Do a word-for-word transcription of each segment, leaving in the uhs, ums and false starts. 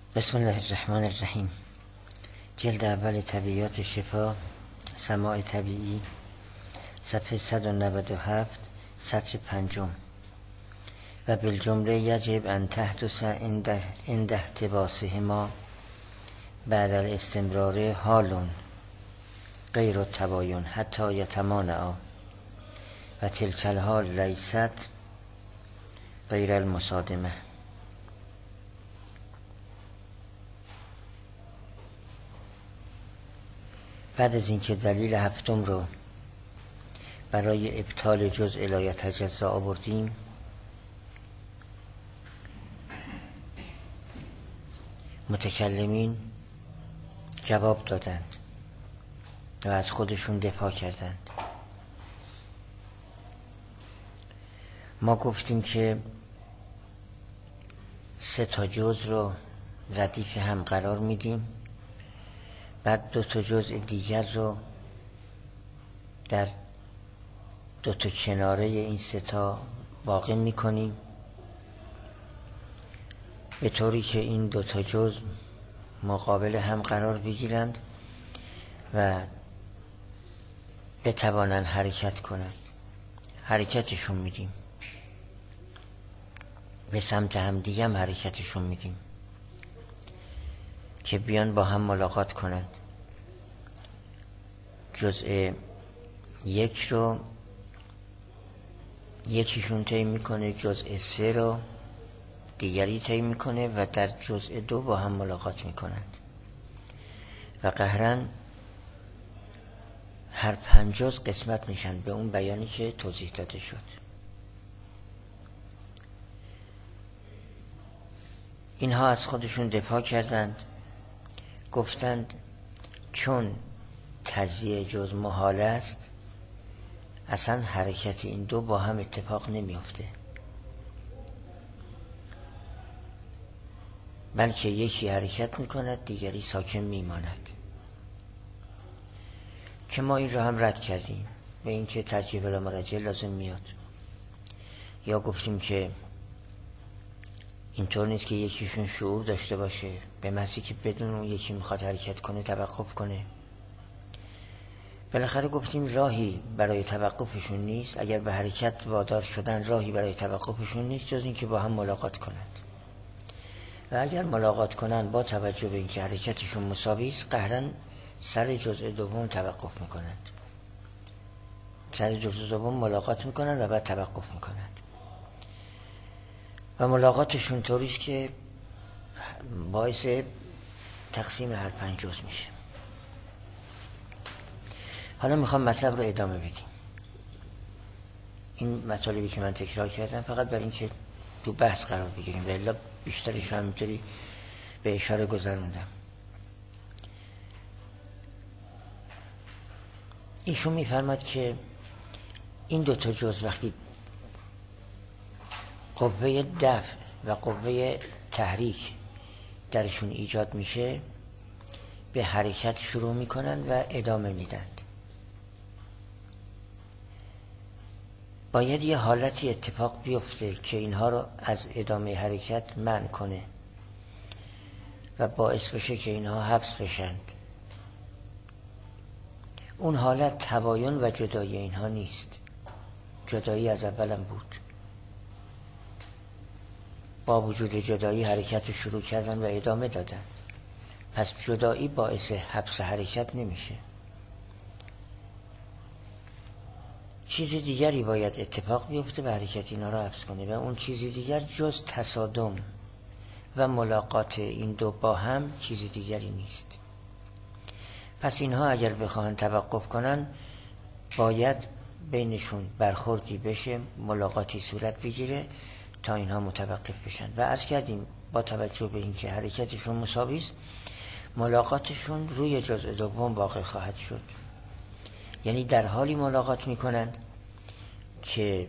بسم الله الرحمن الرحیم. جلد اول طبیعیات شفا، سماع طبیعی، صفحه صد و نود و هفت، سطر پنجم. و بالجمله یجب ان تحدث عند احتباسهما بعد الاستمرار حال غیر التباین حتی یتمانعا و تلک الحال لیست غیر المصادمه. بعد از اینکه دلیل هفتم رو برای ابطال جزء لا یتجزا آوردیم، متکلمین جواب دادند و از خودشون دفاع کردند. ما گفتیم که سه تا جزء رو ردیف هم قرار میدیم، بعد دو تا جزء دیگر رو در دو تا کناره این سه تا واقع میکنیم، به طوری که این دو تا جزء مقابل هم قرار بگیرند و بتوانند حرکت کنند. حرکتشون میدیم، به سمت هم دیگه هم حرکتشون میدیم که بیان با هم ملاقات کنند. جزء یک رو یکیشون طی میکنه، جزء سه رو دیگری طی میکنه و در جزء دو با هم ملاقات میکنند و قهرن هر پنج جزء قسمت میشن به اون بیانی که توضیح داده شد. اینها از خودشون دفاع کردند، گفتند چون تجزیه جزء محال است، اصلا حرکت این دو با هم اتفاق نمیافته، بلکه یکی حرکت میکند دیگری ساکن میماند، که ما این رو هم رد کردیم به این که ترجیح بلا مرجع لازم میاد. یا گفتیم که اینطور نیست که یکیشون شعور داشته باشه به محضی که بدون اون یکی میخواد حرکت کنه توقف کنه. بالاخره گفتیم راهی برای توقفشون نیست، اگر به حرکت وادار شدن راهی برای توقفشون نیست جز این که با هم ملاقات کنند و اگر ملاقات کنند با توجه به اینکه حرکتشون مساوی است، قهرن سر جزء دوم توقف میکنند، سر جزء دوم ملاقات میکنند و بعد توقف میکنند و ملاقاتشون طوریست که باعث تقسیم هر پنج جزء میشه. حالا میخوام مطلب رو ادامه بدیم. این مطالبی که من تکرار کردم فقط برای اینکه تو بحث قرار بگیریم و الا بیشترش هم اینطوری به اشاره گذروندم. ایشون میفرماد که این دو تا جزء وقتی قوه دفع و قوه تحریک درشون ایجاد میشه، به حرکت شروع میکنند و ادامه میدند. باید یه حالتی اتفاق بیفته که اینها رو از ادامه حرکت منع کنه و باعث بشه که اینها حبس بشند. اون حالت تباین و جدایی اینها نیست، جدایی از اولم بود. با وجود جدایی حرکت رو شروع کردن و ادامه دادن، پس جدایی باعث حبس حرکت نمیشه. چیز دیگری باید اتفاق بیفته و حرکت اینا رو حبس کنه و اون چیز دیگر جز تصادم و ملاقات این دو با هم چیز دیگری نیست. پس اینها اگر بخواهن توقف کنن باید بینشون برخوردی بشه، ملاقاتی صورت بگیره تا اینها متوقف بشن و عرض کردیم با توجه به اینکه حرکتشون مساوی است، ملاقاتشون روی جزء دوم واقع خواهد شد. یعنی در حالی ملاقات میکنند که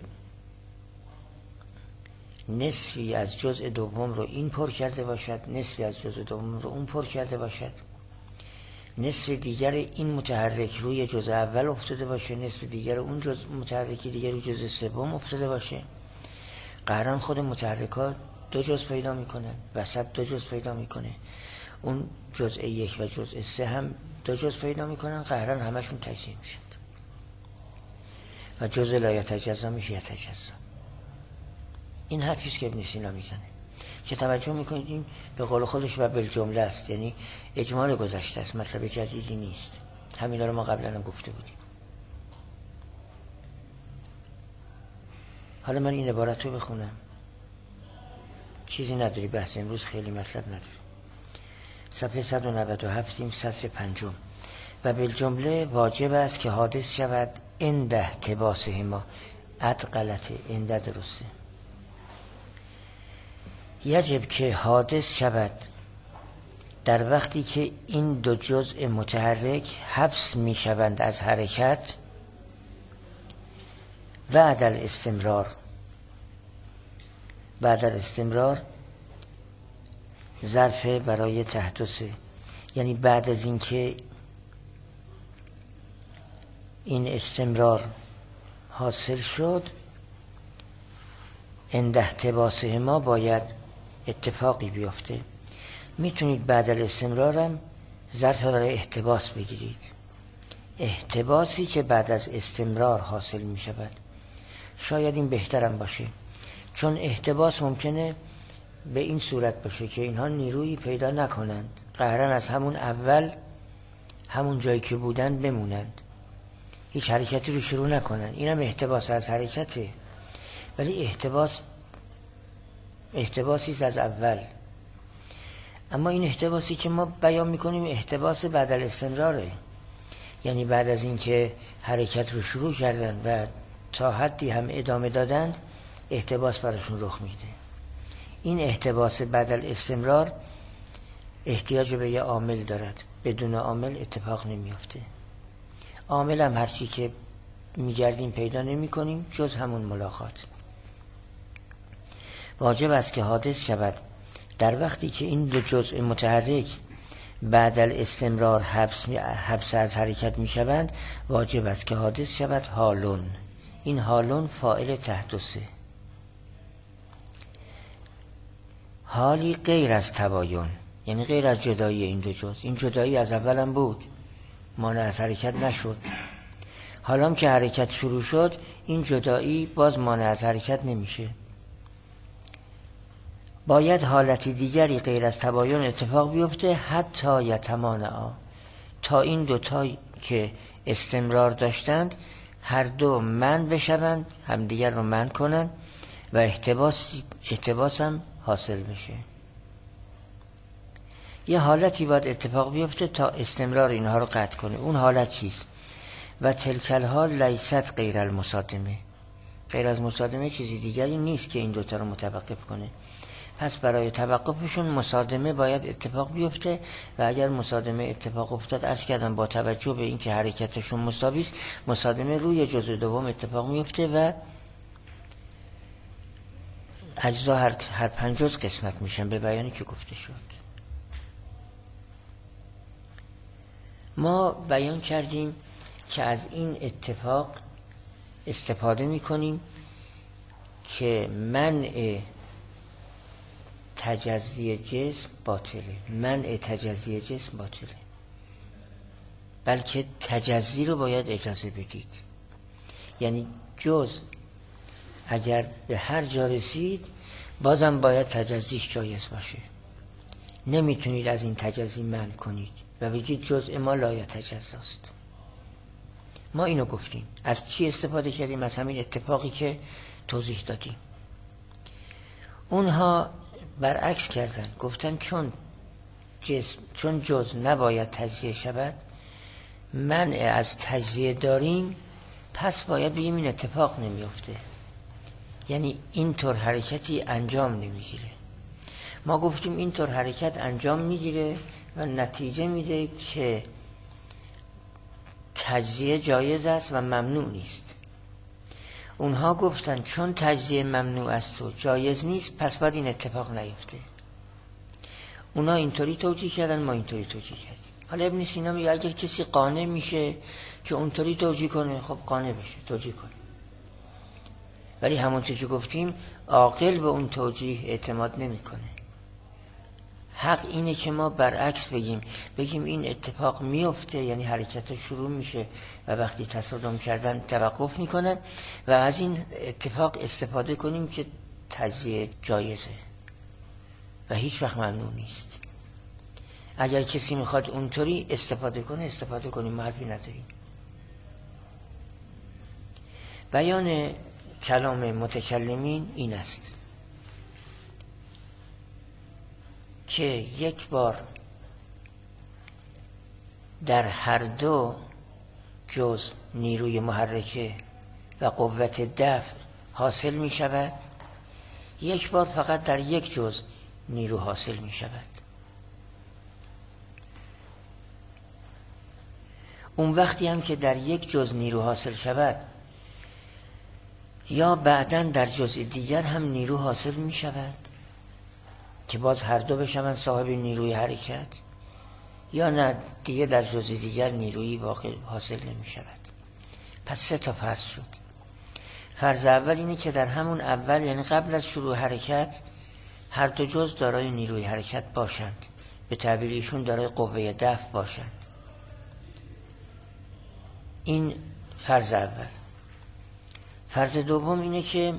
نصفی از جزء دوم رو این پر کرده باشد، نصفی از جزء دوم رو اون پر کرده باشد، نصف دیگر این متحرک روی جزء اول افتاده باشه، نصف دیگر اون جزء متحرکی دیگر روی جزء سوم افتاده باشه. قهران خود متحرکات دو جزء پیدا میکنه، وسط دو جزء پیدا میکنه، اون جزء یک و جزء سه هم دو جزء پیدا میکنن، قهرن همشون تجزیه میشن و جزء لا یتجزا میشه یتجزا. این حرفیست که ابن سینا میزنه که توجه میکنید این به قول خودش و بالجمله است، یعنی اجمال گذشته است، مطلب جدیدی نیست. همین رو ما قبلا هم گفته بودیم. حالا من این عبارت رو بخونم، چیزی نداری، بحث امروز خیلی مطلب نداره. صفحه صد و نود و هفت سطر پنجم. و بالجمله واجب است که حادث شود عند احتباسهما. اد غلطه، عند درسته. یجب که حادث شود در وقتی که این دو جزء متحرک حبس می شوند از حرکت بعد الاستمرار. بعد الاستمرار ظرف برای تحدثه، یعنی بعد از اینکه این استمرار حاصل شد عند احتباسه ما باید اتفاقی بیفته. میتونید بعد الاستمرار هم ظرف برای احتباس بگیرید، احتباسی که بعد از استمرار حاصل می شود. شاید این بهترم باشه، چون احتباس ممکنه به این صورت باشه که اینها نیرویی پیدا نکنند، قهرن از همون اول همون جایی که بودن بمونند، هیچ حرکتی رو شروع نکنن. اینم احتباس از حرکته، ولی احتباس احتباسی از اول. اما این احتباسی که ما بیان میکنیم احتباس بعد الاستمراره، یعنی بعد از اینکه حرکت رو شروع کردن و تا حدی هم ادامه دادند احتباس براشون رخ میده. این احتباس بعد الاستمرار احتیاج به یه عامل دارد، بدون عامل اتفاق نمیفته. عامل هم هرچی که میگردیم پیدا نمی کنیم جز همون ملاقات. واجب است که حادث شود در وقتی که این دو جزء متحرک بعد الاستمرار حبس, حبس از حرکت می شوند. واجب است که حادث شود حالون. این حالون فاعل تحدثه، حالی غیر از تباین، یعنی غیر از جدایی این دو جزء. این جدایی از اول هم بود، مانع از حرکت نشد. حالا که حرکت شروع شد این جدایی باز مانع از حرکت نمیشه. باید حالتی دیگری غیر از تباین اتفاق بیفته حتی یتمانعا، تا این دوتا که استمرار داشتند هر دو منع بشوند، همدیگر رو منع کنن و احتباس احتباس هم حاصل بشه. یه حالتی باید اتفاق بیفته تا استمرار اینها رو قطع کنه. اون حالت چیست؟ و تلکل حال لیست غیر المصادمه. غیر از مصادمه چیزی دیگری نیست که این دوتا رو متوقف کنه. پس برای توقفشون مصادمه باید اتفاق بیفته و اگر مصادمه اتفاق افتاد، عرض کردم با توجه به اینکه حرکتشون مساوی است، مصادمه روی جزء دوم اتفاق میفته و اجزا هر, هر پنج جزء قسمت میشن به بیانی که گفته شد. ما بیان کردیم که از این اتفاق استفاده میکنیم که منع تجزی جسم باطله. منع تجزی جسم باطله، بلکه تجزی رو باید اجازه بدید. یعنی جز اگر به هر جا رسید بازم باید تجزیش جایز باشه. نمیتونید از این تجزی منع کنید و بگید جزء ما لا یتجزاست. ما اینو گفتیم. از چی استفاده کردیم؟ از همین اتفاقی که توضیح دادیم. اونها برعکس کردن، گفتن چون جسم چون جزء نباید تجزیه شود، منع از تجزیه داریم، پس باید بگیم این اتفاق نمیفته، یعنی اینطور حرکتی انجام نمیگیره. ما گفتیم اینطور حرکت انجام میگیره و نتیجه میده که تجزیه جایز است و ممنوع نیست. اونها گفتن چون تجزیه ممنوع است و جایز نیست، پس باید این اتفاق نیفته. اونها اینطوری توجیه کردن، ما اینطوری توجیه کردیم. حالا ابن سینا میگه اگر کسی قانع میشه که اونطوری توجیه کنه، خب قانع بشه، توجیه کنه. ولی همونطور که گفتیم عاقل به اون توجیه اعتماد نمیکنه. حق اینه که ما برعکس بگیم بگیم این اتفاق میفته، یعنی حرکت شروع میشه و وقتی تصادم کردن توقف میکنن و از این اتفاق استفاده کنیم که تجزیه جایزه و هیچ وقت ممنوع نیست. اگر کسی میخواد اونطوری استفاده کنه استفاده کنیم، ما حرفی نداریم. بیان کلام متکلمین این است که یک بار در هر دو جز نیروی محرکه و قوت دفع حاصل می شود، یک بار فقط در یک جز نیرو حاصل می شود. اون وقتی هم که در یک جز نیرو حاصل شود یا بعداً در جزء دیگر هم نیرو حاصل می شود که باز هر دو بشوند صاحب نیروی حرکت، یا نه دیگه در جزء دیگر نیروی واقع حاصل نمی شود. پس سه تا فرض شد. فرض اول اینه که در همون اول، یعنی قبل از شروع حرکت، هر دو جز دارای نیروی حرکت باشند، به تعبیر ایشون دارای قوه دفع باشند. این فرض اول. فرض دوم اینه که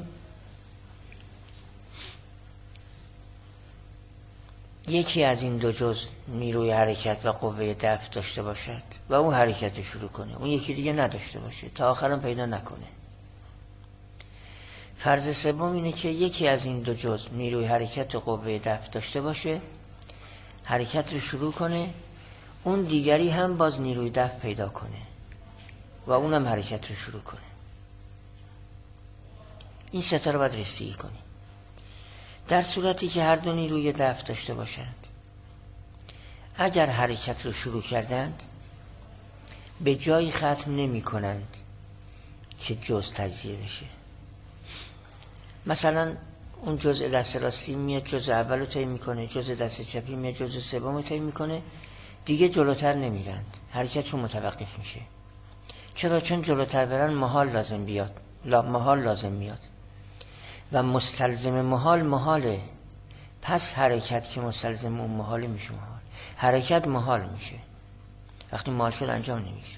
یکی از این دو جز نیروی حرکت و قوه دفع داشته باشد و اون حرکت شروع کنه، اون یکی دیگه نداشته باشه، تا آخرم پیدا نکنه. فرض سوم اینه که یکی از این دو جز نیروی حرکت و قوه دفع داشته باشه، حرکت رو شروع کنه، اون دیگری هم باز نیروی دفع پیدا کنه و اونم حرکت رو شروع کنه. این سه تا رو باید رسیدگی کنیم. در صورتی که هر دو نیروی دفع داشته باشند، اگر حرکت رو شروع کردند به جایی ختم نمی کنند که جز تجزیه بشه. مثلا اون جزء دست راستی میاد جزء اول رو طی میکنه، جزء دست چپی میاد جزء سوم رو طی میکنه، دیگه جلوتر نمیرند، حرکت رو متوقف میشه. چرا؟ چون جلوتر برن محال لازم بیاد، لا محال لازم میاد و مستلزم محال محاله. پس حرکت که مستلزم اون محال میشه، محال حرکت محال میشه. وقتی محال شد انجام نمیگیره.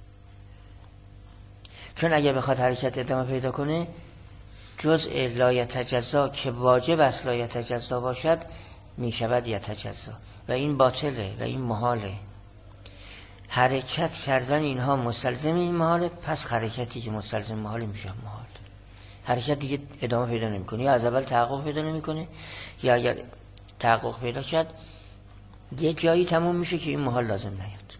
چون اگه بخواد حرکت ادامه پیدا کنه، جزء لا یتجزا که واجب است لا یتجزا باشد میشود یتجزا و این باطله و این محاله. حرکت کردن اینها مستلزم این محاله، پس حرکتی که مستلزم محاله میشه محال. حرکت دیگه ادامه پیدا نمیکنه، یا از اول تحقق پیدا نمیکنه، یا اگر تحقق پیدا کرد یه جایی تموم میشه که این محال لازم نیاد.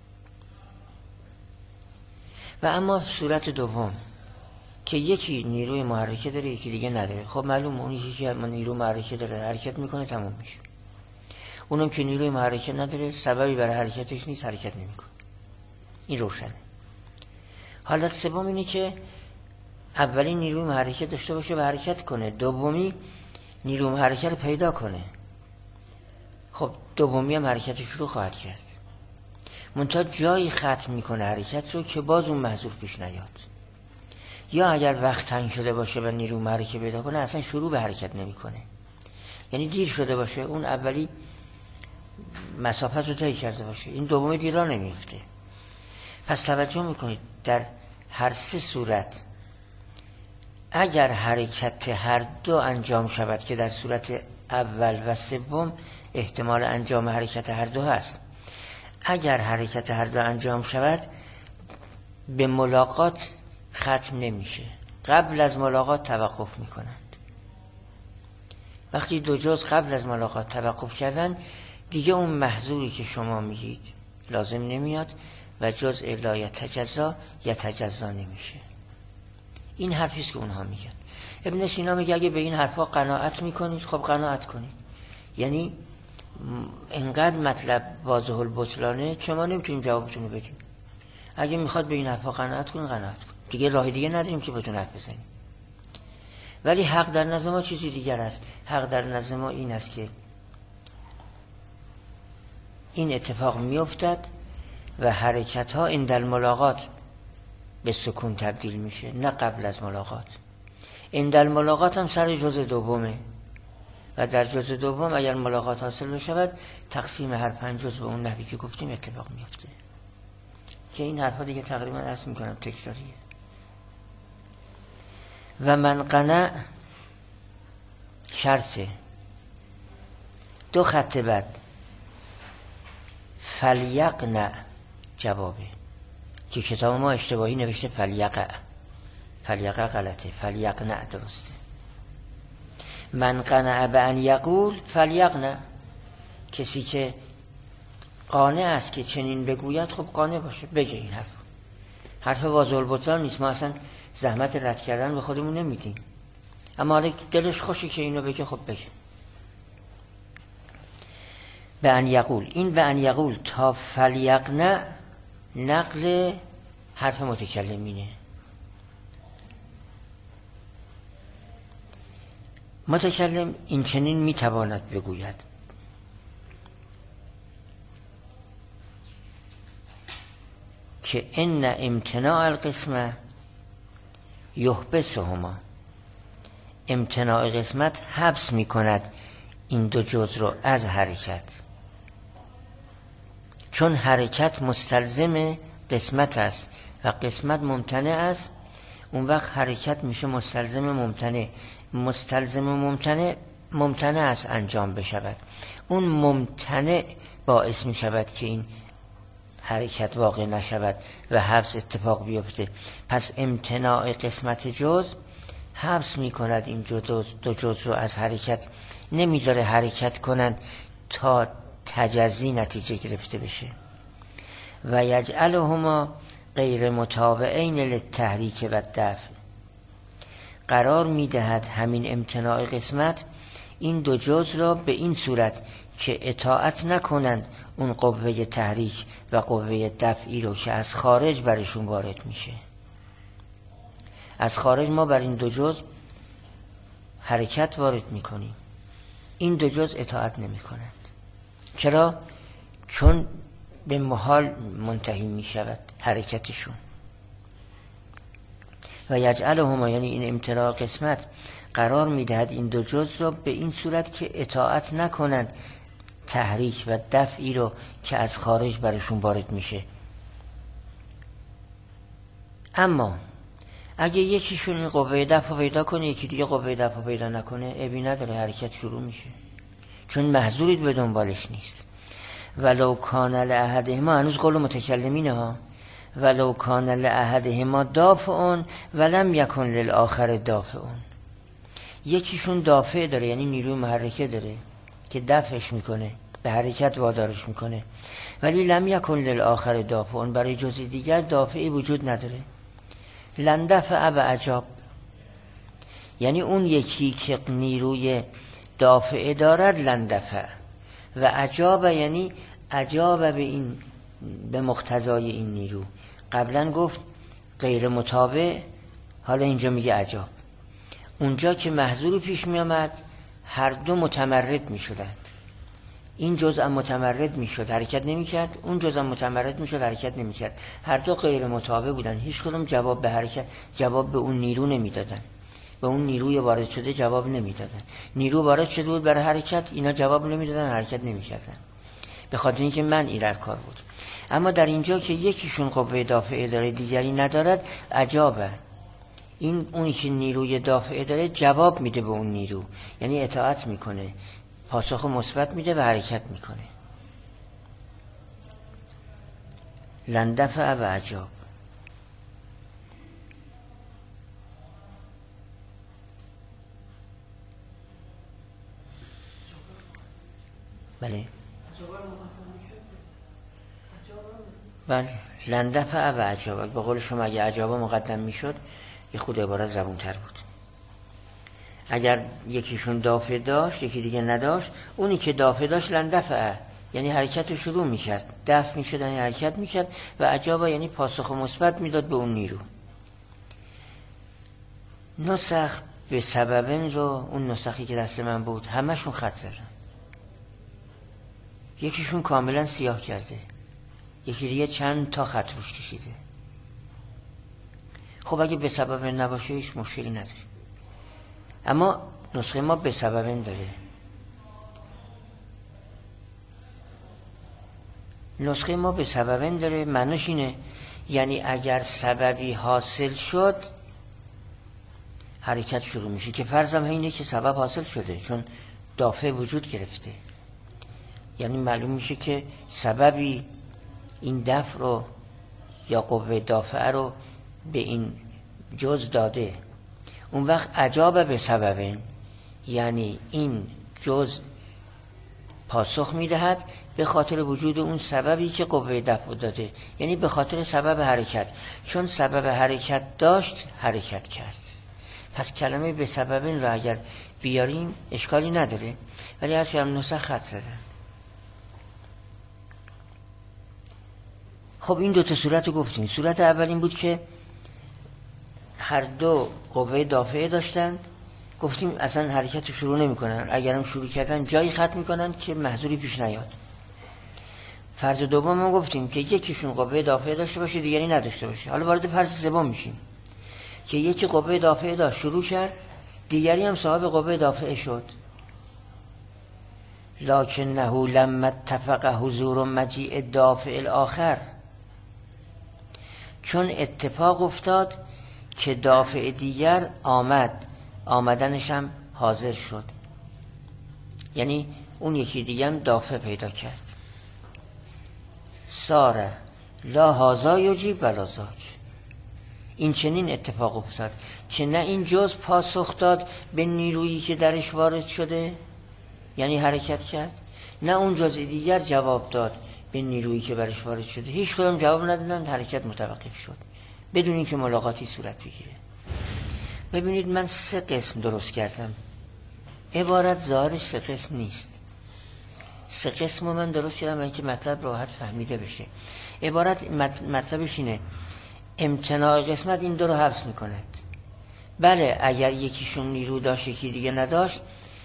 و اما صورت دوم که یکی نیروی محرکه داره یکی دیگه نداره، خب معلوم اون یکی که نیروی محرکه داره حرکت میکنه تموم میشه، اونم که نیروی محرکه نداره سببی برای حرکتش نیست حرکت نمیکنه. این روشنه. حالت سوم اینه که اولی نیروی محرکه داشته باشه و حرکت کنه، دومی نیروی محرکه رو پیدا کنه. خب دومی هم حرکتش رو خواهد کرد، منتها جایی ختم میکنه حرکت رو که باز اون محذور پیش نیاد. یا اگر وقت تنگ شده باشه و نیروی محرکه پیدا کنه اصلا شروع به حرکت نمیکنه، یعنی دیر شده باشه، اون اولی مسافت رو طی کرده باشه، این دومی دیر را نمیفته. پس توجه میکنید در هر سه صورت اگر حرکت هر دو انجام شود، که در صورت اول و سوم احتمال انجام حرکت هر دو هست، اگر حرکت هر دو انجام شود به ملاقات ختم نمیشه، قبل از ملاقات توقف میکنند. وقتی دو جز قبل از ملاقات توقف کردن دیگه اون محظوری که شما میگید لازم نمیاد و جزء لا یتجزا یتجزا نمیشه. این حرفیست که اونها میگن. ابن سینا میگه اگه به این حرفا قناعت میکنید خب قناعت کنید، یعنی انقدر مطلب واضح البطلانه شما نمیتونیم جوابتون رو بدیم. اگه میخواد به این حرفا قناعت کنید قناعت کنید، دیگه راه دیگه نداریم که بهتون حرف بزنیم. ولی حق در نظر ما چیزی دیگر است. حق در نظر ما این است که این اتفاق میافتد و حرکت ها عند الملاقات به سکون تبدیل میشه، نه قبل از ملاقات. اندل ملاقات هم سر جزء دومه و در جزء دوم اگر ملاقات حاصل بشود تقسیم هر پنج جزء به اون نحوی که گفتیم اتفاق میفته که این حرفا دیگه تقریبا عرض میکنم تکراریه. و من قنع شرطه دو خط بعد فلیقنع جوابه که کتاب ما اشتباهی نوشته فلیقع، فلیقع غلطه، فلیقنع درسته. من قنع به ان یقول فلیقنع، کسی که قانع است که چنین بگوید خب قانع باشه بگه این حرف. حرف واضح البطلان نیست، ما اصلا زحمت رد کردن به خودمون نمیدیم، اما حالا دلش خوشه که اینو بگه خب بگه. به ان یقول، این به ان یقول تا فلیقنع نقل حرف متکلمینه. متکلم این چنین میتواند بگوید که ان امتناع القسمه یحبسهما، امتناع قسمت حبس میکند این دو جزء رو از حرکت، چون حرکت مستلزم قسمت است و قسمت ممتنع است، اون وقت حرکت میشه مستلزم ممتنع، مستلزم ممتنع ممتنع است انجام بشود، اون ممتنع باعث میشود که این حرکت واقع نشود و حبس اتفاق بیفته. پس امتناع قسمت جزء حبس میکند این جزء دو جزء رو از حرکت، نمیذاره حرکت کنند تا تجزی نتیجه گرفته بشه. و یجعلهما غیر متابعین للتحریک و الدفع، قرار میدهد همین امتناع قسمت این دو جزء را به این صورت که اطاعت نکنند اون قوه تحریک و قوه دفعی رو که از خارج برشون وارد میشه. از خارج ما بر این دو جزء حرکت وارد میکنیم، این دو جزء اطاعت نمیکنند. چرا؟ چون به محال منتهی میشود حرکتشون. و یجعلهما، یعنی این امتناع قسمت قرار میدهد این دو جزء را به این صورت که اطاعت نکنند تحریک و دفعی رو که از خارج برشون وارد میشه. اما اگه یکیشون این قوه دفع پیدا کنه یکی دیگه قوه دفع پیدا نکنه، ابی نداره، حرکت شروع میشه، چون محظوری به دنبالش نیست. ولو کان لاحدهما، هنوز قول متکلمینه ها، ولو کان لاحدهما دافع ولم یکن للآخر دافع، یکیشون دافع داره یعنی نیروی محرکه داره که دفعش میکنه، به حرکت وادارش میکنه، ولی لم یکن للآخر دافع، برای جزء دیگر دافعی وجود نداره. لن دفع و عجاب، یعنی اون یکی که نیروی دافعه دارد لن دفع، و عجاب یعنی عجاب به این، به مقتضای این نیرو. قبلا گفت غیر متابع، حالا اینجا میگه عجاب. اونجا که محظور پیش می آمد هر دو متمرد می شدند، این جزء متمرد می شد حرکت نمی کرد، اون جزء متمرد می شد حرکت نمی کرد، هر دو غیر متابع بودن، هیچ کدوم جواب به حرکت، جواب به اون نیرو نمی دادن، به اون نیروی وارد شده جواب نمی دادن. نیرو وارد شده بود برای حرکت، اینا جواب نمی دادن، حرکت نمی کردن، به خاطر اینکه من ایراد کار بود. اما در اینجا که یکیشون قوه دافعه داره دیگری ندارد، عجابه، این اونی که نیروی دافعه داره جواب میده به اون نیرو، یعنی اطاعت میکنه، پاسخ مثبت میده و حرکت میکنه. لن دفع و عجاب. بله بله لن دفع و عجاب، به قول شما اگه عجابا مقدم میشد یه خود عبارت زبون تر بود. اگر یکیشون دافع داشت یکی دیگه نداشت، اونی که دافع داشت لن دفع، یعنی حرکت شروع میشد، دفع میشد یعنی حرکت میشد، و عجابا یعنی پاسخ مثبت میداد به اون نیرو. نسخ به سببن رو، اون نسخی که دست من بود همشون خط زدن، یکیشون کاملا سیاه کرده، یکی دیگه چند تا خط روش کشیده. خب اگه به سبب نباشه هیچ مشکلی نداره، اما نسخه ما به سببن داره. نسخه ما به سببن داره معنیش اینه یعنی اگر سببی حاصل شد حرکت شروع میشه، که فرضم اینه که سبب حاصل شده چون دافع وجود گرفته. یعنی معلوم میشه که سببی این دفع رو یا قوه دافعه رو به این جز داده. اون وقت اجابه به سببه، یعنی این جز پاسخ میدهد به خاطر وجود اون سببی که قوه دفع داده، یعنی به خاطر سبب حرکت، چون سبب حرکت داشت حرکت کرد. پس کلمه به سببین را اگر بیاریم اشکالی نداره، ولی هست هم نسخ خط زدن. خب این دوتا صورت رو گفتیم. صورت اول این بود که هر دو قوه دافعه داشتند، گفتیم اصلا حرکت رو شروع نمی کنن، اگرم شروع کردن جایی ختم میکنن که محذوری پیش نیاد. فرض دوم ما گفتیم که یکیشون قوه دافعه داشته باشه دیگری نداشته باشه. حالا وارد فرض سوم میشیم که یکی قوه دافعه داشت شروع کرد، دیگری هم صاحب قوه دافعه شد. لکنه لما اتفق حضور مجیء دافع الاخر، چون اتفاق افتاد که دافع دیگر آمد، آمدنش هم حاضر شد، یعنی اون یکی دیگه هم دافع پیدا کرد. ساره لا هازا یجیب ولا زاک، این چنین اتفاق افتاد که نه این جز پاسخ داد به نیرویی که درش وارد شده یعنی حرکت کرد، نه اون جز دیگر جواب داد به نیرویی که برش وارد شده. هیچ کدام جواب ندادن، حرکت متوقف شد بدون اینکه ملاقاتی صورت بگیره. ببینید من سه قسم درست کردم، عبارت ظاهرش سه قسم نیست. سه قسم من درست کردم اینکه مطلب راحت فهمیده بشه. عبارت مطلبش اینه امتناع قسمت این دو رو حبس میکنه. بله اگر یکیشون نیرو داشت یکی دیگه نداشت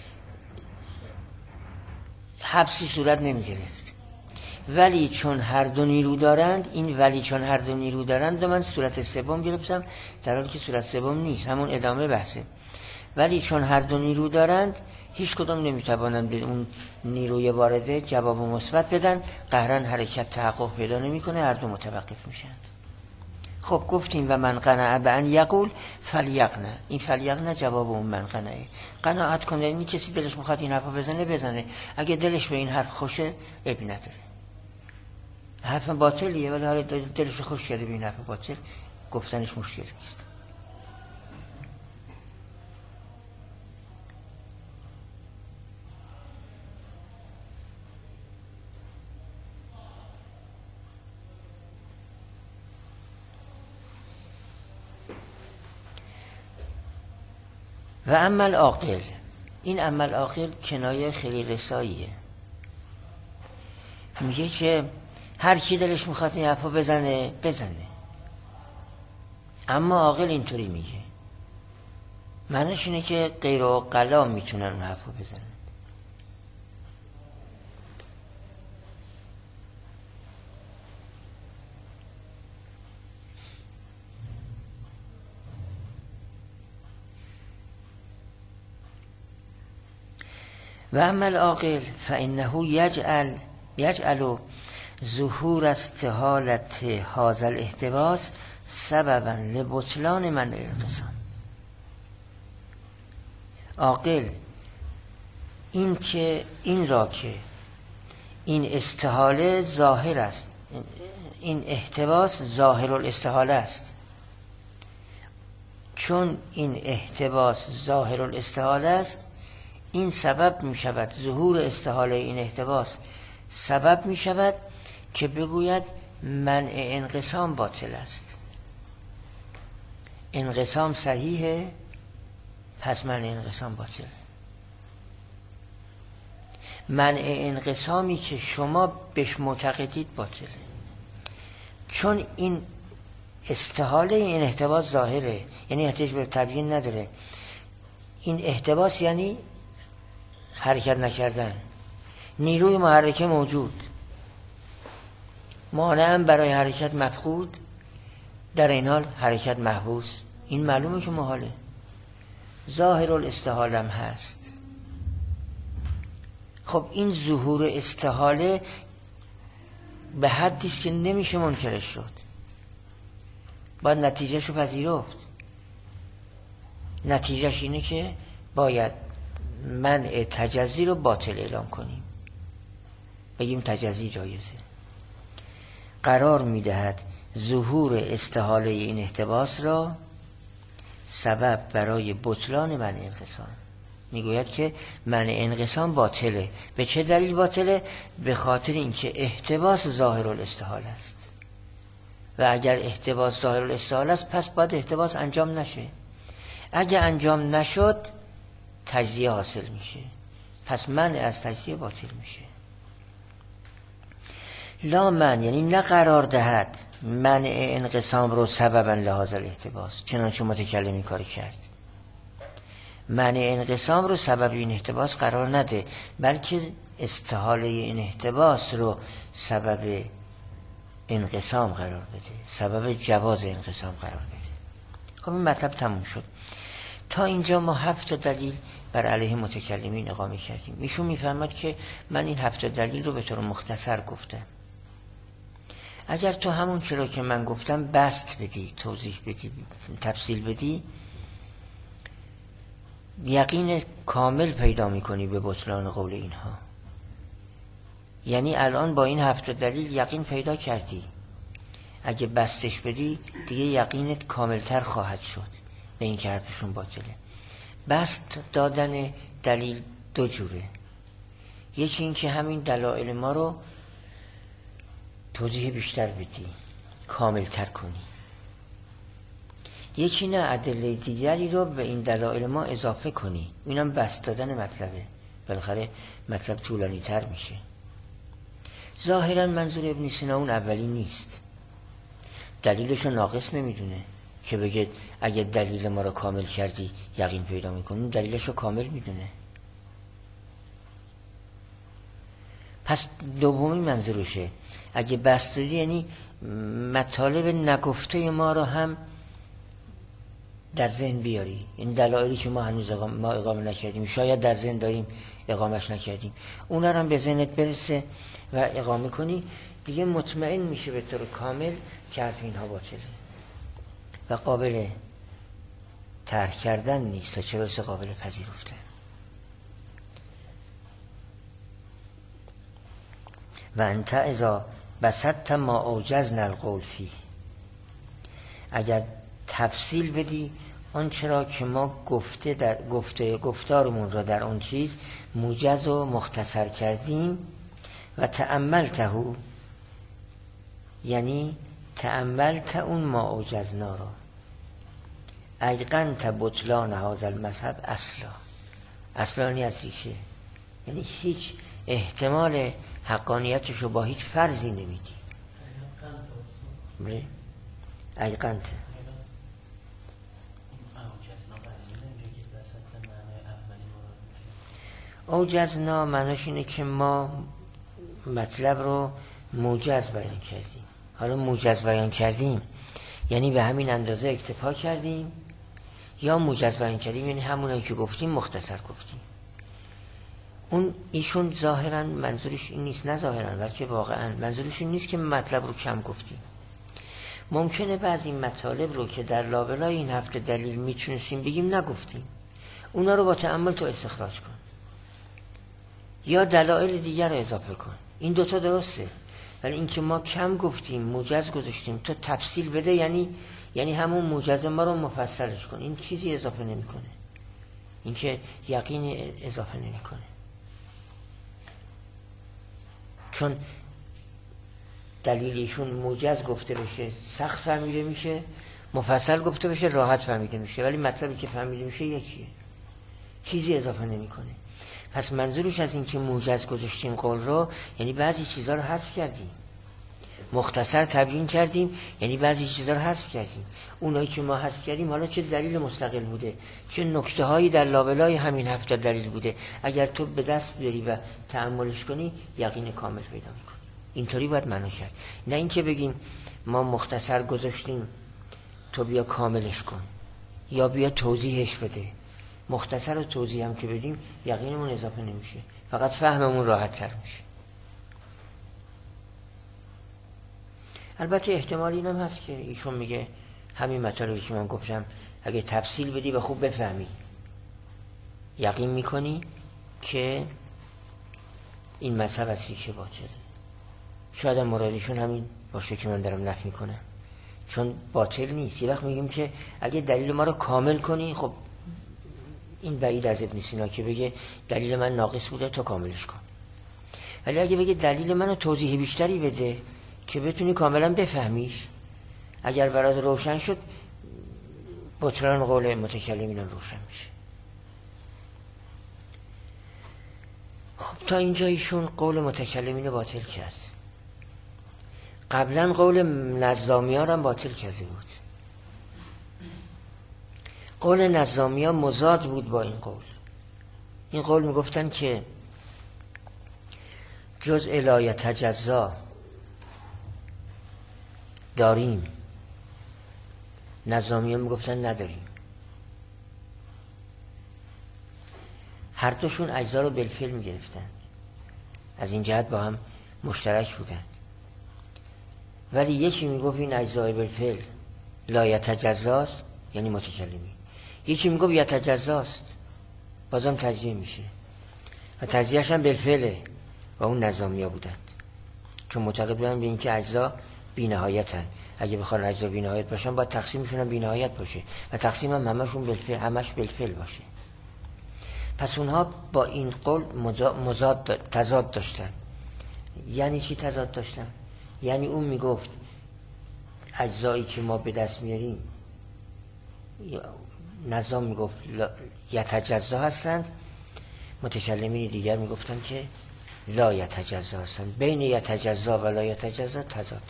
حبسی صورت نمیگرفت، ولی چون هر دو نیرو دارند، این ولی چون هر دو نیرو دارند من صورت سوم گرفتم در حالی که صورت سوم نیست، همون ادامه بحثه. ولی چون هر دو نیرو دارند هیچ کدام نمیتوانند به اون نیروی وارده جواب مثبت بدن، قهرن حرکت تحقق پیدا نمیکنه، هر دو متوقف میشن. خب گفتیم و من قنع بان یقول فلیقنع، این فلیقنع جواب اون من قنعه. قناعت کنه یعنی کسی دلش میخواد این حرفو بزنه بزنه، اگه دلش به این حرف خوشه عیبی نداره. حرف باطلیه ولی حالا دلش خوش کرده به این حرف باطل، گفتنش مشکل نیست. و اما العاقل، این اما العاقل کنایه خیلی رساییه، میگه که هر کی دلش میخواد این حرفو بزنه بزنه، اما عاقل اینطوری میگه، معنیش اینه که غیر عاقلا میتونن اون حرفو بزنن. و اما العاقل فانه یجعل یجعل ظهور استحالت هذا الاحتباس سببا لبطلان منع الانقسام. عاقل این که این را که این استحاله ظاهر است، این احتباس ظاهر الاستحاله است، چون این احتباس ظاهر الاستحاله است این سبب می شود، ظهور استحاله این احتباس سبب می شود که بگوید منع انقسام باطل است. انقسام صحیحه پس منع انقسام باطل. منع انقسامی که شما بهش معتقدید باطله، چون این استحاله این احتباس ظاهره، یعنی احتیاج به تبیین نداره. این احتباس یعنی حرکت نکردن، نیروی محرکه موجود، مانع برای حرکت مفقود، در این حال حرکت محبوس، این معلومه که محاله. ظاهر الاستحالم هست. خب این ظهور استحاله به حدی است که نمیشه منکرش شد، باید نتیجهش رو پذیرفت. نتیجهش اینه که باید منع تجزی رو باطل اعلام کنیم، بگیم تجزی جایزه. قرار میدهد ظهور استحاله این احتباس را سبب برای بطلان منع انقسام. میگوید که منع انقسام باطله. به چه دلیل باطله؟ به خاطر اینکه احتباس ظاهر الاستحاله است و اگر احتباس ظاهر الاستحاله است پس باید احتباس انجام نشه. اگر انجام نشد تجزیه حاصل میشه، پس منع از تجزیه باطل میشه. لا من یعنی نه قرار دهد منع انقسام رو سببا لحاظ الاحتباس، چنانچه متکلم این کاری کرد. منع انقسام رو سبب این احتباس قرار نده، بلکه استحاله این احتباس رو سبب انقسام قرار بده، سبب جواز انقسام قرار بده. خب این مطلب تموم شد. تا اینجا ما هفت دلیل بر علیه متکلمین اقامه کردیم. ایشون میفهمد که من این هفت دلیل رو به طور مختصر گفتم. اگر تو همون چرا که من گفتم بست بدی، توضیح بدی، تفصیل بدی، یقین کامل پیدا میکنی به بطلان قول اینها. یعنی الان با این هفت دلیل یقین پیدا کردی، اگه بستش بدی دیگه یقینت کاملتر خواهد شد به این که حرفشون باطله. بست دادن دلیل دو جوره. یکی این که همین دلایل ما رو توضیح بیشتر بدی، کاملتر کنی. یکی نه ادله دیگری رو به این دلایل ما اضافه کنی. اینم بست دادن مطلبه، بالاخره مطلب طولانی تر میشه. ظاهرا منظور ابن سینا اون اولی نیست، دلیلشو ناقص نمیدونه که بگه اگه دلیل ما رو کامل کردی یقین پیدا میکنی، دلیلشو کامل میدونه. پس دومی منظورشه اگه بست دادی یعنی مطالب نگفته ما رو هم در ذهن بیاری. این دلایلی که ما هنوز اقام ما اقامه نکردیم، شاید در ذهن داریم اقامش نکردیم، اونا رو هم به ذهنت برسه و اقامه کنی، دیگه مطمئن میشه به طور کامل که حرف اینها باطله و قابل طرح کردن نیست تا چه برسه قابل پذیرفته. و انت اذا بسطت ما اوجزنا القول فیه، اگر تفصیل بدی آن چرا که ما گفته در گفته گفتارمون را در اون چیز موجز و مختصر کردیم. و تأملته یعنی تأملت اون ما اوجزنا را، ایقنت بطلان هذا المذهب اصلا، اصلا یعنی از ریشه، یعنی هیچ احتمال حقانیتش رو با هیچ فرضی نمیدی. بله ایقنت اوجزنا معناش اینه که ما مطلب رو موجز بیان کردیم. حالا موجز بیان کردیم یعنی به همین اندازه اکتفا کردیم، یا موجز بیان کردیم یعنی همونایی که گفتیم مختصر گفتیم. اون ایشون ظاهرا منظورش این نیست، نه ظاهرا بلکه واقعا منظورش این نیست که مطلب رو کم گفتیم. ممکنه بعضی مطالب رو که در لابلای این هفت دلیل میتونستیم بگیم نگفتیم، اونا رو با تأمل تو استخراج کن یا دلایل دیگر رو اضافه کن. این دوتا درسته، ولی این که ما کم گفتیم موجز گذاشتیم تو تفصیل بده یعنی یعنی همون موجز ما رو مفصلش کن. این چیزی اضافه نمیکنه، این که یقین اضافه نمیکنه. چون دلیلیشون موجز گفته بشه سخت فهمیده میشه، مفصل گفته بشه راحت فهمیده میشه، ولی مطلبی که فهمیده میشه یکیه، چیزی اضافه نمیکنه. پس منظورش از این که موجز گذاشتیم قول رو یعنی بعضی چیزها رو حذف کردیم، مختصر تبیین کردیم یعنی بعضی چیزها رو حذف کردیم. اونایی که ما حذف کردیم حالا چه دلیل مستقل بوده، چه نکته هایی در لابلای همین هفت دلیل بوده، اگر تو به دست بیاری و تأملش کنی یقین کامل پیدا میکنی. اینطوری باید معنا کرد، نه اینکه بگیم ما مختصر گذاشتیم تو بیا کاملش کن یا بیا توضیحش بده مختصر و توضیح هم که بدیم یقینمون اضافه نمیشه، فقط فهممون راحت تر میشه. البته احتمال اینم هست که ایشون میگه همین مطالبی که من گفتم اگه تفصیل بدی و خوب بفهمی یقین میکنی که این مذهب از ریشه باطله. شاید هم مرادشون همین باشه که من دارم نفی میکنم، چون باطل نیست. یه وقت میگیم که اگه دلیل ما رو کامل کنی، خب این بعید از ابن سینا که بگه دلیل من ناقص بوده تو کاملش کن، ولی اگه بگه دلیل منو توضیح بیشتری بده که بتونی کاملا بفهمیش، اگر برات روشن شد بطلان قول متکلمین روشن میشه. خب تا اینجا ایشون قول متکلمین باطل کرد. قبلا قول نظامیان هم باطل کرده بود. قول نظامیان مضاد بود با این قول. این قول میگفتن که جز لا یتجزا داریم، نظامیان میگفتن نداریم. هر دوشون اجزا رو بالفعل میگرفتن، از این جهت با هم مشترک بودن، ولی یکی میگفت این اجزای بالفعل لا یتجزاست، یعنی متکلمی، یکی میگفت یتجزاست، بازم تجزیه میشه و تجزیهش هم بالفعله و اون نظامیا بودن، چون معتقد بودن به اینکه اجزا بی‌نهایتن، اگه بخوان اجزا بی‌نهایت باشن باید تقسیمشون هم بی‌نهایت باشه و تقسیم هم همشون بالفعل، همش بالفعل باشه. پس اونها با این قول مزاد تضاد داشتن. یعنی چی تضاد داشتن؟ یعنی اون میگفت اجزایی که ما به دست میاریم، نظام میگفت یتجزا هستند، متکلمین دیگر میگفتن که لا یتجزا هستند. بین یتجزا و لا یتجزا تضاد.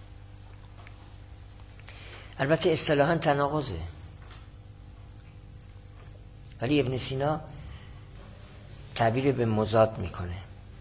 البته اصطلاحاً تناقضه، ولی ابن سینا تعبیر به مضاد میکنه.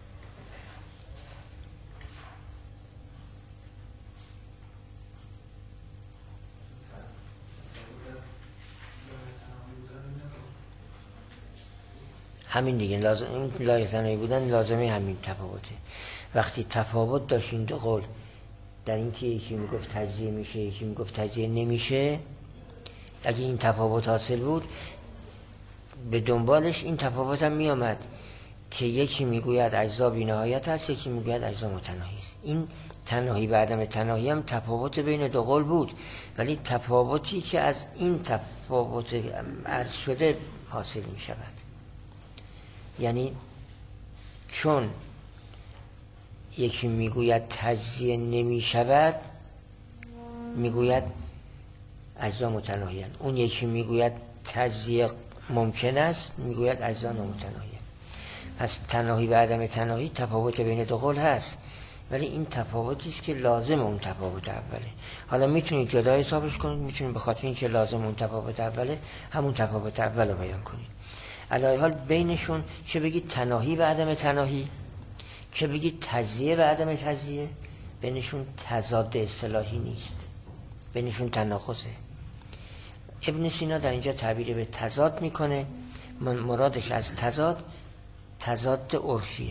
همین دیگه، لازم این لایتنایی بودن لازمه همین تفاوته. وقتی تفاوت داشت این دو قول در اینکه یکی میگفت تجزیه میشه یکی میگفت تجزیه نمیشه، اگه این تفاوت حاصل بود به دنبالش این تفاوت هم می آمد که یکی میگوید اجزا بی‌نهایت است، یکی میگوید اجزا متناهی است. این تناهی و عدم تناهی هم تفاوت بین دو قول بود، ولی تفاوتی که از این تفاوت عرض شده حاصل می شود. یعنی چون یکی میگوید تجزیه نمی شود میگوید اجزا متناهی است، اون یکی میگوید تجزیه ممکن است میگوید اجزا نامتناهی. پس تناهی و عدم تناهی تفاوت بین دو قول هست، ولی این تفاوتی است که لازم اون تفاوت اوله. حالا میتونید جدا حسابش کنید، میتونید به خاطر اینکه لازم اون تفاوت اوله همون تفاوت اول رو بیان کنید. علاوه حال بینشون چه بگید تناهی و عدم تناهی، چه بگید تجزیه و عدم تجزیه، بینشون تضاد اصطلاحی نیست، بینشون تناقضه. ابن سینا در اینجا تعبیر به تضاد میکنه. مرادش از تضاد تضاد عرفیه،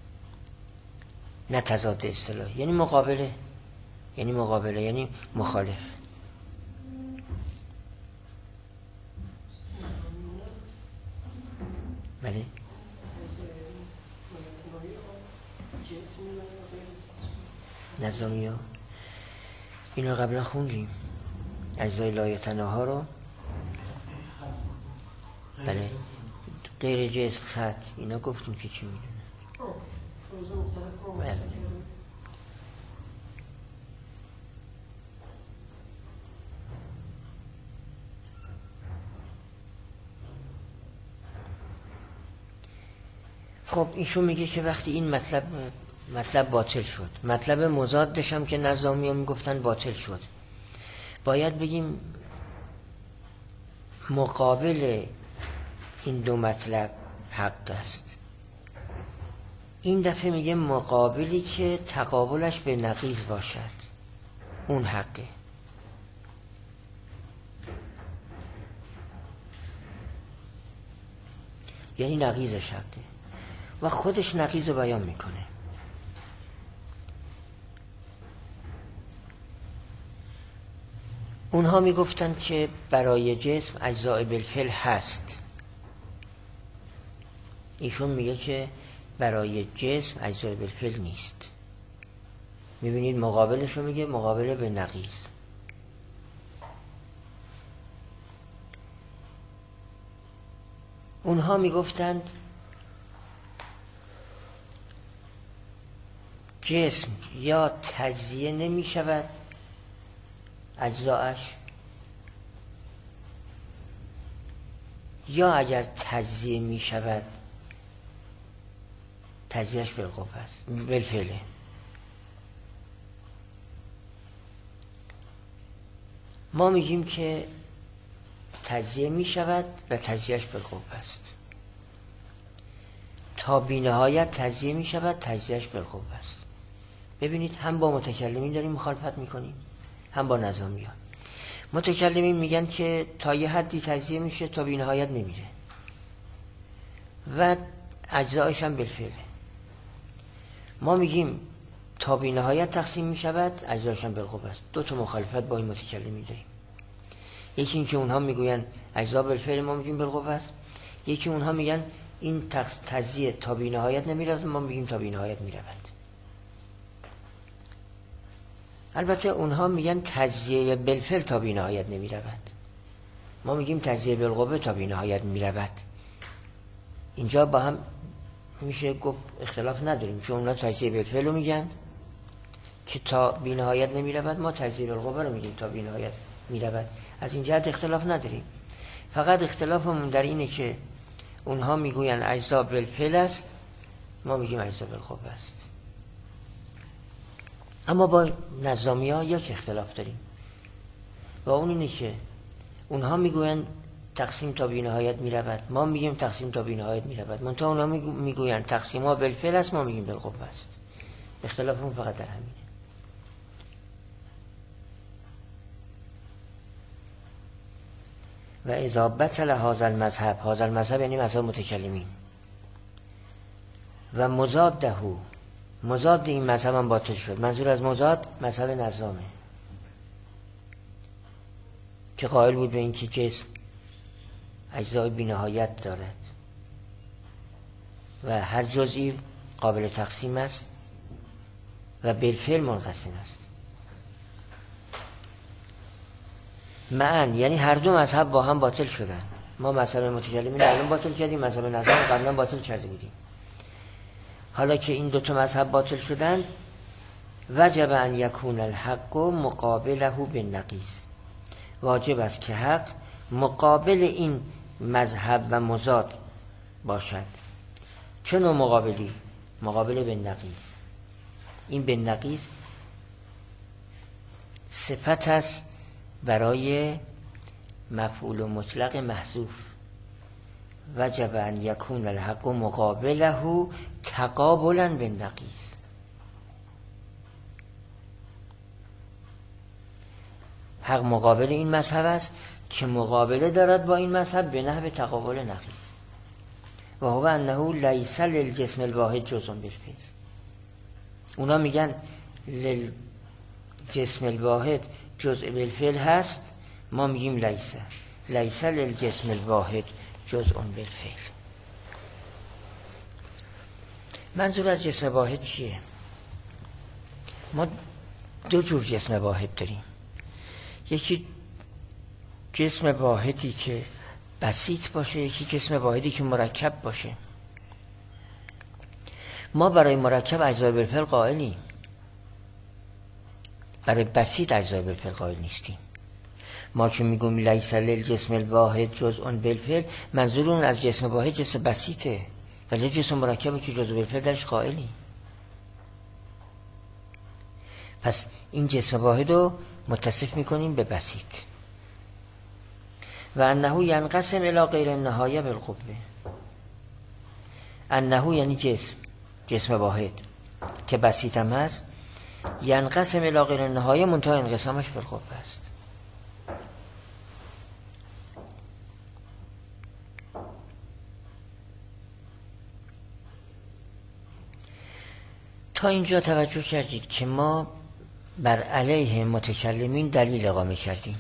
نه تضاد اصطلاحی. یعنی مقابله، یعنی مقابله یعنی مخالف. بله نظامی ها اینو قبلا خوندیم، اجزای لایتناها رو. بله غیر جسم خط اینا گفتیم که چی میدونه. بله خب ایشون میگه که وقتی این مطلب مطلب باطل شد، مطلب مضادش هم که نظامی ها میگفتن باطل شد، باید بگیم مقابل این دو مطلب حق است. این دفعه میگه مقابلی که تقابلش به نقیض باشد اون حقه. یعنی نقیض شرطه و خودش نقیض رو بیان میکنه. اونها میگفتن که برای جسم اجزاء بالفعل هست، ایشون میگه که برای جسم اجزاء بالفعل نیست. میبینید مقابلش رو میگه مقابله به نقیض. اونها میگفتند جسم یا تجزیه نمی شود اجزایش، یا اگر تجزیه می شود تجزیهش بالقوه است، بالفعله. ما میگیم که تجزیه می شود و تجزیهش بالقوه است. تا بی نهایت تجزیه می شود تجزیهش بالقوه است. ببینید هم با متکلمین داریم مخالفت میکنیم هم با نظامیان. متکلمین میگن که تا یه حدی تجزیه میشه تا بی نهایت نمیره و اجزایش هم بالفعله. ما میگیم تا بی نهایت تقسیم میشود اجزایش هم بالقوه است. دو تا مخالفت با این متکلمین داریم. یکی این که اونها میگوین اجزا بالفعل، ما میگیم بالقوه است. یکی اونها میگن این تجزیه تا بی نهایت نمیرود، ما میگیم تا بی نهایت میرود. البته اونها میگن تجزیه بالفعل تا بی نهایت نمی رود، ما میگیم تجزیه بالقوه تا بی نهایت می رود. اینجا با هم میشه گفت اختلاف نداریم، چون اونها تجزیه بالفعل رو میگن که تا بی نهایت نمی رود، ما تجزیه بالقوه رو میگیم تا بی نهایت می رود. از این جهت اختلاف نداریم. فقط اختلافمون در اینه که اونها میگوین اجزا بالفعل است، ما میگیم اجزا بالقوه است. اما با نظامی ها یک اختلاف داریم و اون اینه که اونها میگوین تقسیم تا بی نهایت می رود، ما میگیم تقسیم تا بی نهایت می رود. منتها اونها میگوین تقسیم ها بالفعل است، ما میگیم بالقوه است. اختلافمون فقط در همینه. و اذا بطل هذا المذهب، هذا المذهب یعنی مذهب متکلمین، و مضاده، مضاد این مذهب هم باطل شد. منظور از مضاد مذهب نظامه که قائل بود به این که جسم اجزای بی نهایت دارد و هر جزئی قابل تقسیم است و بالفعل منقسم است. معن یعنی هر دو مذهب با هم باطل شدن. ما مذهب متکلمین الان باطل کردیم، مذهب نظام قبلا باطل کرده بودیم. حالا که این دو تا مذهب باطل شدن، وجب ان یکون الحق مقابله بالنقیض، واجب است که حق مقابل این مذهب و مضاد باشد. چه نوع مقابلی؟ مقابله بالنقیض. این بالنقیض صفت است برای مفعول مطلق محذوف. وجب ان یکون الحق مقابله تقابلا بالنقیض. حق مقابل این مذهب است که مقابله دارد با این مذهب به نحو تقابل نقیض. و هو انه لیس للجسم الواحد جزء بالفعل. اونا میگن للجسم الواحد جزء بالفعل هست، ما میگیم لیس لیس للجسم الواحد جزء بالفعل. منظور از جسم واحد چیه؟ ما دو جور جسم واحد داریم. یکی جسم واحدی که بسیط باشه، یکی جسم واحدی که مرکب باشه. ما برای مرکب اجزای بالفعل قائلیم، برای بسیط اجزای بالفعل قائل نیستیم. ما که میگم لیس للجسم الواحد جزء بالفعل، منظور اون از جسم واحد جسم بسیطه، ولی جسم مرکبی که جزء بالفعل درش قائلیم. پس این جسم واحد رو متصف میکنیم به بسیط. و انه ینقسم الی غیر النهایه بالقوه. انه یعنی جسم، جسم واحد که بسیط هم هست، ینقسم الی غیر النهایه، منتها انقسامش بالقوه است. تا اینجا توجه کردید که ما بر علیه متکلمین دلیل اقامه کردیم،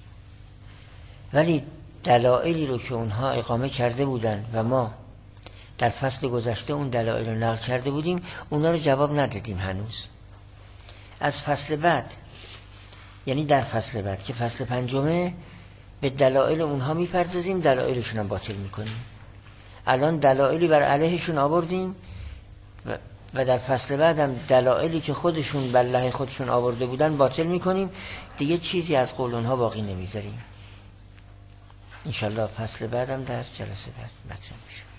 ولی دلایلی رو که اونها اقامه کرده بودن و ما در فصل گذشته اون دلایل رو نقل کرده بودیم، اونا رو جواب ندادیم هنوز. از فصل بعد، یعنی در فصل بعد که فصل پنجمه، به دلایل اونها میپردازیم، دلایلشون هم باطل میکنیم. الان دلایلی بر علیهشون آوردیم و در فصل بعد هم دلایلی که خودشون بر علیه خودشون آورده بودن باطل میکنیم. دیگه چیزی از قول اونها باقی نمیذاریم. انشالله فصل بعدم در جلسه بعد مطرح میشه.